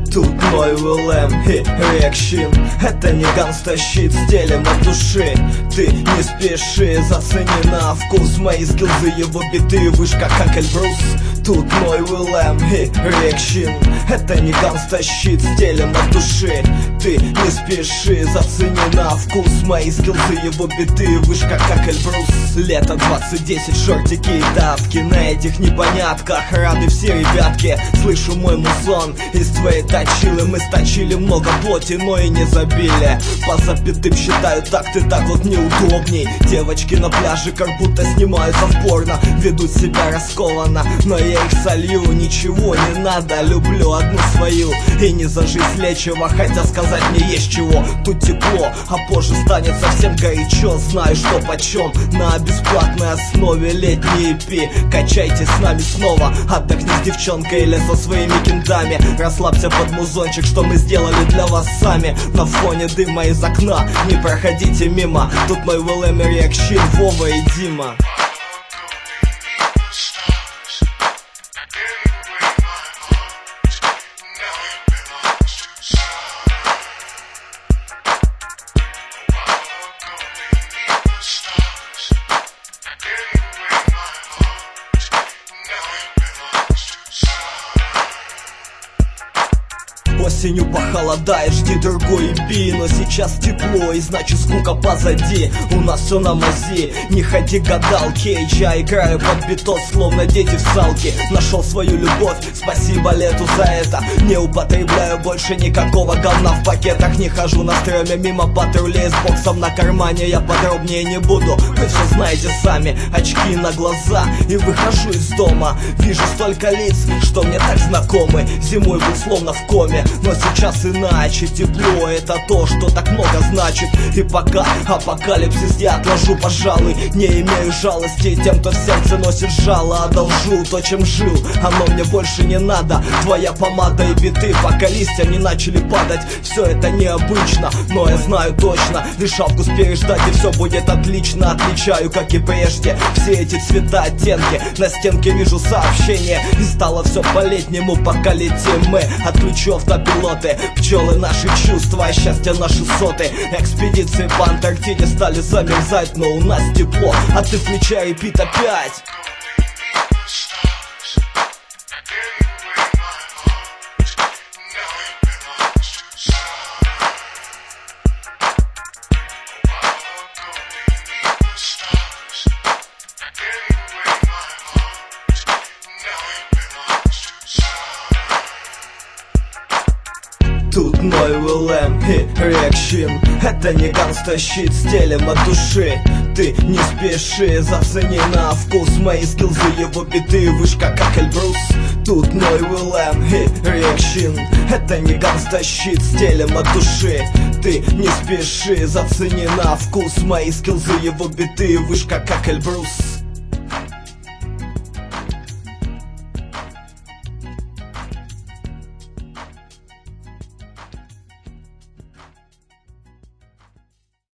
Тут мой ВЛМ и реакшн. Это не ганста щит, стелем от души. Ты не спеши, зацени на вкус мои скиллзы, его биты, вышка как Эльбрус. Тут мой ВЛМ и реакшн. Это не ганста щит, стелем от души. Ты не спеши, зацени на вкус мои скиллзы, его биты, вышка как Эльбрус. Лето 2010, шортики и тапки, на этих непонятках рады все ребятки. Слышу мой музон из твоей точилы. Мы сточили много плоти, но и не забили. По запятым считаю такты, так вот неудобней. Девочки на пляже как будто снимаются в порно, ведут себя раскованно, но я их солью. Ничего не надо, люблю одну свою. И не за жизнь лечива, хотя сказать мне есть чего. Тут тепло, а позже станет совсем горячо. Знаю, что почем, на бесплатной основе летний EP. Качайте с нами снова, отдохни с девчонкой или со своими кентами. Расслабься под музончик, что мы сделали для вас сами. На фоне дыма из окна не проходите мимо. Тут мой ВЛМ и реакшн, Вова и Дима. Осенью похолодает, жди другой EP. Но сейчас тепло, и значит скука позади. У нас все на мази, не ходи гадалки. Я играю под битос, словно дети в салке. Нашел свою любовь, спасибо лету за это. Не употребляю больше никакого говна в пакетах. Не хожу на стреме мимо патрулей с боксом на кармане. Я подробнее не буду, вы все знаете сами. Очки на глаза, и выхожу из дома. Вижу столько лиц, что мне так знакомы. Зимой был словно в коме, но сейчас иначе. Тепло — это то, что так много значит. И пока апокалипсис я отложу, пожалуй. Не имею жалости тем, кто в сердце носит жало. Одолжу то, чем жил, оно мне больше не надо. Твоя помада и биты, пока листья не начали падать. Все это необычно, но я знаю точно. Решалку переждать, и все будет отлично. Отличаю, как и прежде, все эти цвета, оттенки. На стенке вижу сообщение, и стало все по-летнему, пока летим мы. Отключу автопилоты, пчелы наши чувства, а счастье наши соты. Экспедиции по Антарктиде стали замерзать, но у нас тепло, а ты включай репит опять. Тут мой ВЛМ и реакшн. Это не ганста щит, стелем от души. Ты не спеши, зацени на вкус мои скиллзы, его биты, вышка как Эльбрус. Тут мой ВЛМ и реакшн. Это не ганста щит, стелем от души. Ты не спеши, зацени на вкус мои скиллзы, его биты, вышка как Эльбрус.